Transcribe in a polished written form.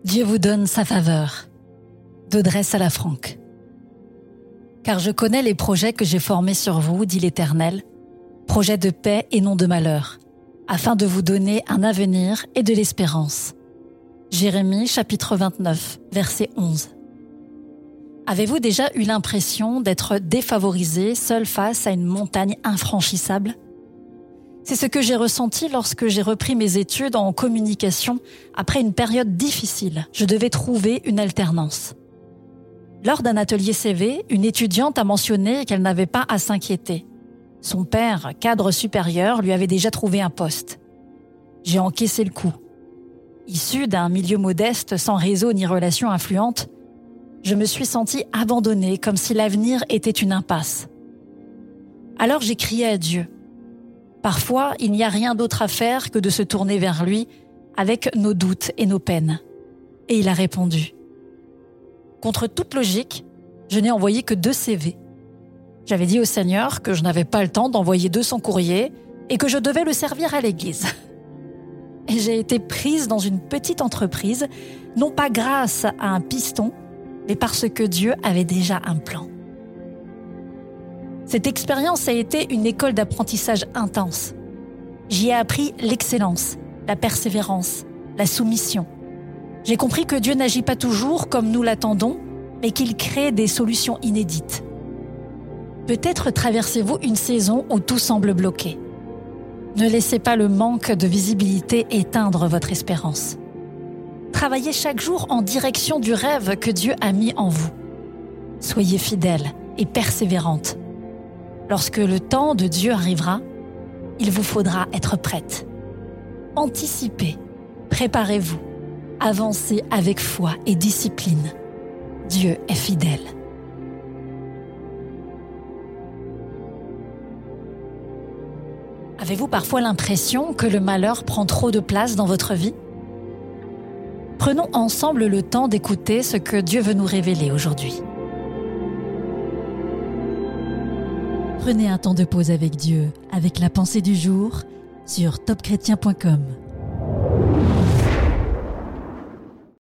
Dieu vous donne sa faveur. d'Audrey Salafranque. Car je connais les projets que j'ai formés sur vous, dit l'Éternel, projets de paix et non de malheur, afin de vous donner un avenir et de l'espérance. Jérémie chapitre 29, verset 11. Avez-vous déjà eu l'impression d'être défavorisé, seul face à une montagne infranchissable ? C'est ce que j'ai ressenti lorsque j'ai repris mes études en communication après une période difficile. Je devais trouver une alternance. Lors d'un atelier CV, une étudiante a mentionné qu'elle n'avait pas à s'inquiéter. Son père, cadre supérieur, lui avait déjà trouvé un poste. J'ai encaissé le coup. Issue d'un milieu modeste, sans réseau ni relations influentes, je me suis sentie abandonnée, comme si l'avenir était une impasse. Alors j'ai crié à Dieu. Parfois, il n'y a rien d'autre à faire que de se tourner vers lui avec nos doutes et nos peines. Et il a répondu. Contre toute logique, je n'ai envoyé que 2 CV. J'avais dit au Seigneur que je n'avais pas le temps d'envoyer 200 courriers et que je devais le servir à l'église. Et j'ai été prise dans une petite entreprise, non pas grâce à un piston, mais parce que Dieu avait déjà un plan. Cette expérience a été une école d'apprentissage intense. J'y ai appris l'excellence, la persévérance, la soumission. J'ai compris que Dieu n'agit pas toujours comme nous l'attendons, mais qu'il crée des solutions inédites. Peut-être traversez-vous une saison où tout semble bloqué. Ne laissez pas le manque de visibilité éteindre votre espérance. Travaillez chaque jour en direction du rêve que Dieu a mis en vous. Soyez fidèle et persévérante. Lorsque le temps de Dieu arrivera, il vous faudra être prête. Anticipez, préparez-vous, avancez avec foi et discipline. Dieu est fidèle. Avez-vous parfois l'impression que le malheur prend trop de place dans votre vie ? Prenons ensemble le temps d'écouter ce que Dieu veut nous révéler aujourd'hui. Prenez un temps de pause avec Dieu, avec la pensée du jour, sur topchrétien.com.